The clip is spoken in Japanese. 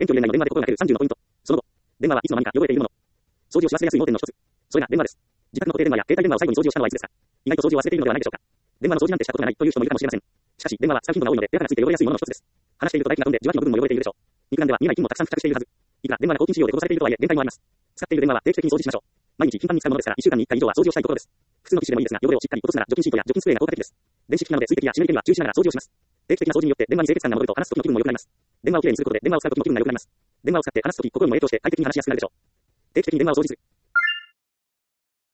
遠距離恋愛の電話で心がける30のポイント。その後、電話はいつの間にか汚れているもの。掃除をし忘れやすい盲点の一つ。それが電話です。自宅の固定電話や携帯電話を最後に掃除をしたのはいつですか？意外と掃除を忘れているのではないでしょうか。電話の掃除なんてしたことがないという人もいるかもしれません。しかし、電話は使う頻度が多いので、ペラがついて汚れやすいものの一つです。話していると大気が飛んで、受話器の部分も汚れているでしょう。肉眼では見えない菌もたくさん付着しているはず。いくら電話が抗菌仕様で殺されているとはいえ、限界もあります。使っている電話は定期的に掃除しましょう。毎日頻繁に使うものですから、1週間に1回以上は掃除をしたいところです。普通の機種でもいいですが、汚れをしっかり落とすなら除菌シートや除菌スプレーが効果的です。電子機器なので水滴や湿り気には注意しながら掃除をします。定期的な掃除によって電話に清潔感が戻ると話す時の気分も良くなります。電話をきれいにすることで電話を使う時の気分が良くなります。電話を使って話す時、心にも影響して快適に話しやすくなるでしょう。定期的に電話を掃除する。